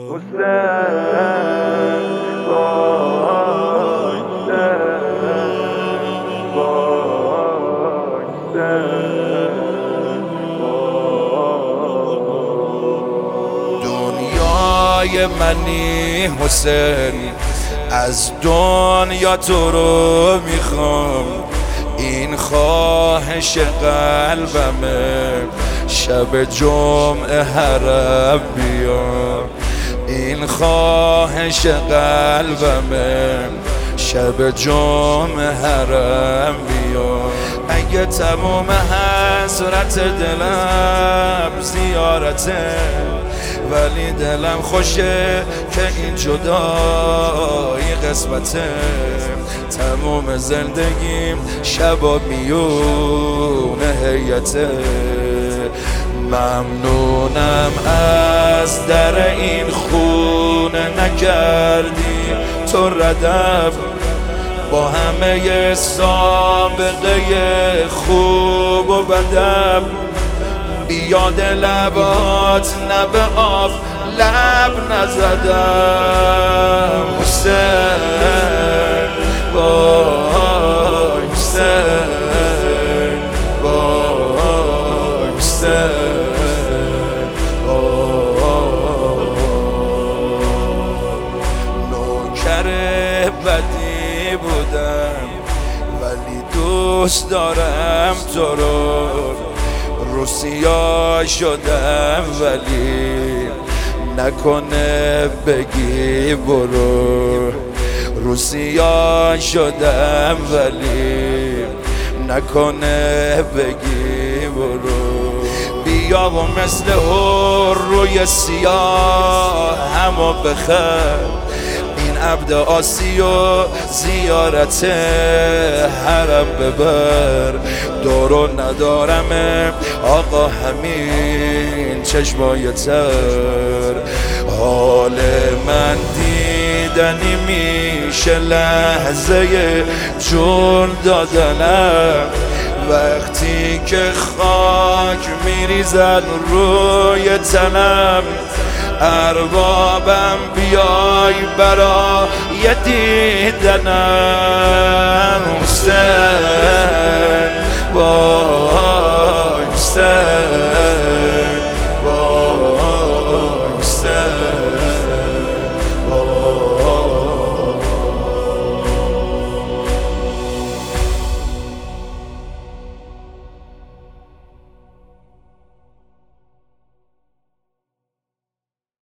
دنیای منی حسین، از دنیا تو رو میخوام، این خواهش قلبمه، شب جمعه حرم بیام. این خواهش قلبمه، شب جمعه حرم بیام. اگه تموم حسرت دلم زیارته، ولی دلم خوشه که این جدایی قسمته. تموم زندگیم شبا میونه هیته. ممنونم از در این خونه نکردی تو ردم، با همه سابقه خوب و بدم. بیاد لبات لب آب لب نزدم. حسین وای حسین وای حسین وای. نوکر بدی بودم ولی دوست دارم تو رو. روسیا شدم ولی نکنه بگی برو. روسیا شدم ولی نکنه بگی برو. بیا و مثل روی سیاه همو بخر، این عبد آسی و زیارت حرم ببر. دورو ندارم آقا همین چشمای تر. حال من دیدنی میشه لحظه جون دادنم، وقتی که خاک میریزن روی تنم. اربابم بیای برای دیدنم. حسین وای حسین